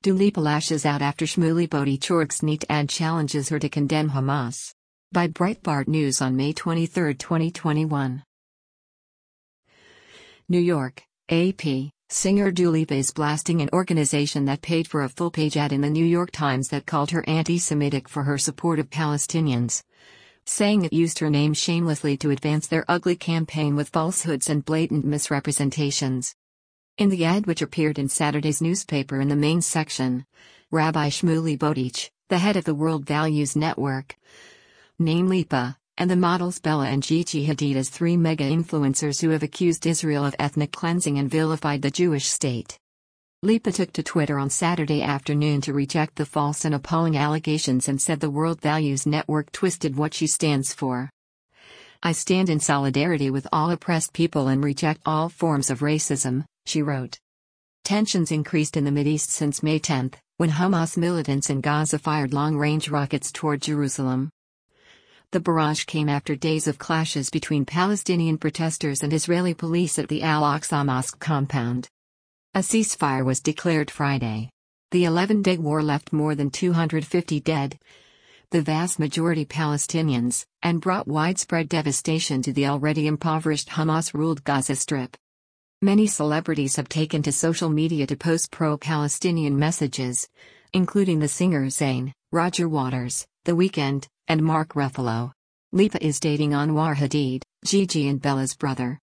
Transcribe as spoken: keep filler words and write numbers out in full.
Dua Lipa lashes out after Shmuley Boteachorg's NEET ad challenges her to condemn Hamas. By Breitbart News on May twenty-third, twenty twenty-one. New York, A P. Singer Dua Lipa is blasting an organization that paid for a full-page ad in the New York Times that called her anti-Semitic for her support of Palestinians, saying it used her name shamelessly to advance their ugly campaign with falsehoods and blatant misrepresentations. In the ad, which appeared in Saturday's newspaper in the main section, Rabbi Shmuley Boteach, the head of the World Values Network, named Lipa and the models Bella and Gigi Hadid as three mega-influencers who have accused Israel of ethnic cleansing and vilified the Jewish state. Lipa took to Twitter on Saturday afternoon to reject the false and appalling allegations and said the World Values Network twisted what she stands for. "I stand in solidarity with all oppressed people and reject all forms of racism," she wrote. Tensions increased in the Mideast since May tenth, when Hamas militants in Gaza fired long-range rockets toward Jerusalem. The barrage came after days of clashes between Palestinian protesters and Israeli police at the Al-Aqsa Mosque compound. A ceasefire was declared Friday. The eleven-day war left more than two hundred fifty dead, the vast majority Palestinians, and brought widespread devastation to the already impoverished Hamas-ruled Gaza Strip. Many celebrities have taken to social media to post pro-Palestinian messages, including the singer Zayn, Roger Waters, The Weeknd, and Mark Ruffalo. Lipa is dating Anwar Hadid, Gigi and Bella's brother.